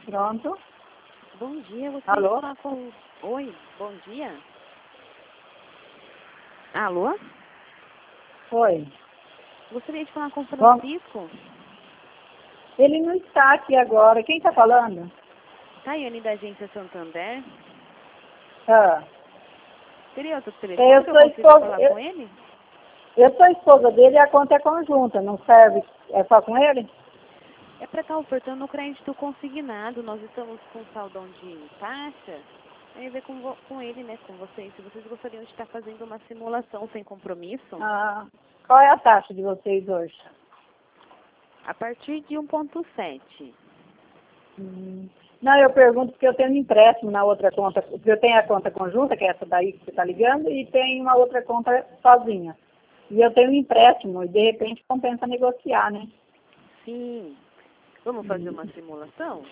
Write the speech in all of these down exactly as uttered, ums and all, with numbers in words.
Pronto. Bom dia, você Alô? falar com... Oi, bom dia. Alô? Oi. Gostaria de falar com o Bom, Francisco. ele não está aqui agora. Quem está falando? Tayane, da agência Santander. Ah, Teria outro eu telefone que eu sou consigo esposa, falar eu, com ele? eu sou esposa dele e a conta é conjunta, não serve? É só com ele? É para estar ofertando o crédito consignado. Nós estamos com saldão de taxa. Aí ver com, vo- com ele, né, com vocês. Se vocês gostariam de estar fazendo uma simulação sem compromisso, Ah, qual é a taxa de vocês hoje? a partir de um ponto sete. Hum. Não, eu pergunto porque eu tenho um empréstimo na outra conta, porque eu tenho a conta conjunta, que é essa daí que você está ligando, e tenho uma outra conta sozinha. E eu tenho um empréstimo, e de repente compensa negociar, né? Sim. Vamos fazer uma simulação?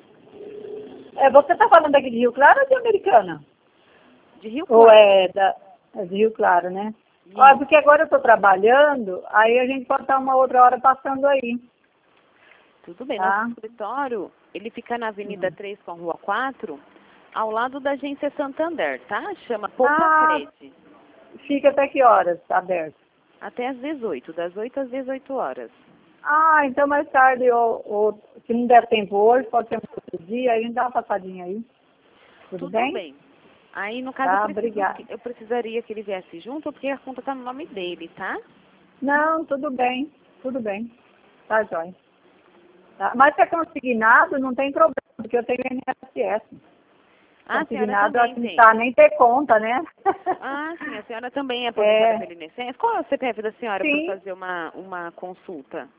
É, você está falando aqui de Rio Claro ou de Americana? De Rio Ou Claro. é, da, é de Rio Claro, né? Ó, Isso. porque agora eu estou trabalhando, aí a gente pode estar uma outra hora passando aí, Tudo bem. Nosso tá? escritório, ele fica na Avenida Hum. três com a Rua quatro, ao lado da agência Santander, tá? Chama Poupa Ah, Cred. fica até que horas tá aberto? Até às dezoito, das oito às dezoito horas. Ah, então mais tarde, ou, ou se não der tempo hoje, pode ser um outro dia, aí a gente dá uma passadinha aí. Tudo Tudo bem? bem. Aí, no caso, eu, Tá, preciso obrigada. que- eu precisaria que ele viesse junto, porque a conta tá no nome dele, tá? Não, tudo bem, tudo bem. Tá, jóia. Tá? Mas se é consignado, não tem problema, porque eu tenho I N S S. Ah, a senhora Consignado, eu acho também que não tem. tá nem ter conta, né? Ah, sim, a senhora também é aposentada É, pelo I N S S. Qual é o C P F da senhora para sim, fazer uma, uma consulta?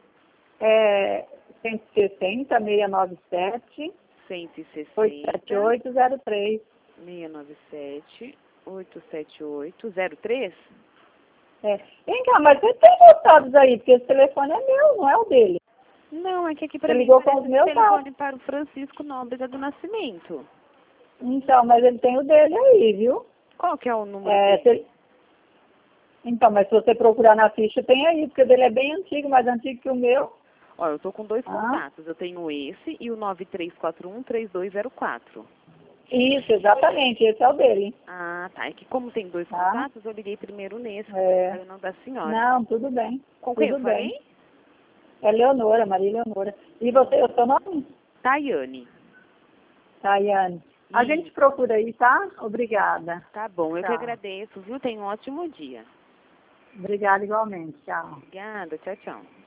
é cento e sessenta, seiscentos e noventa e sete, cento e oitocentos e setenta e sessenta, oito, zero três. seiscentos e noventa e sete, oitocentos e setenta e oito, zero três? É. Vem cá, mas você tem contatos aí, porque esse telefone é meu, não é o dele. Não, é que aqui Você para mim ligou com parece os esse meus dados. telefone para o Francisco Nóbrega do Nascimento. Então, mas ele tem o dele aí, viu? Qual que é o número É, dele? se- Então, mas se você procurar na ficha, tem aí, porque o dele é bem antigo, mais antigo que o meu. Ó, eu tô com dois Ah, contatos. Eu tenho esse e o nove três quatro um, três dois zero quatro. isso, exatamente, esse é o dele. Ah, tá. É que como tem dois Tá? contatos, eu liguei primeiro nesse, É, para o nome da senhora. não, tudo bem, Com quem eu tudo bem. falei? É Leonora, Maria Leonora. E você, o seu nome? Tayane. Tayane. A gente Isso. procura aí, tá? Obrigada. Tá bom, eu que Tchau. agradeço, viu? Tenha um ótimo dia. Obrigada igualmente. Tchau. Obrigada, tchau, tchau.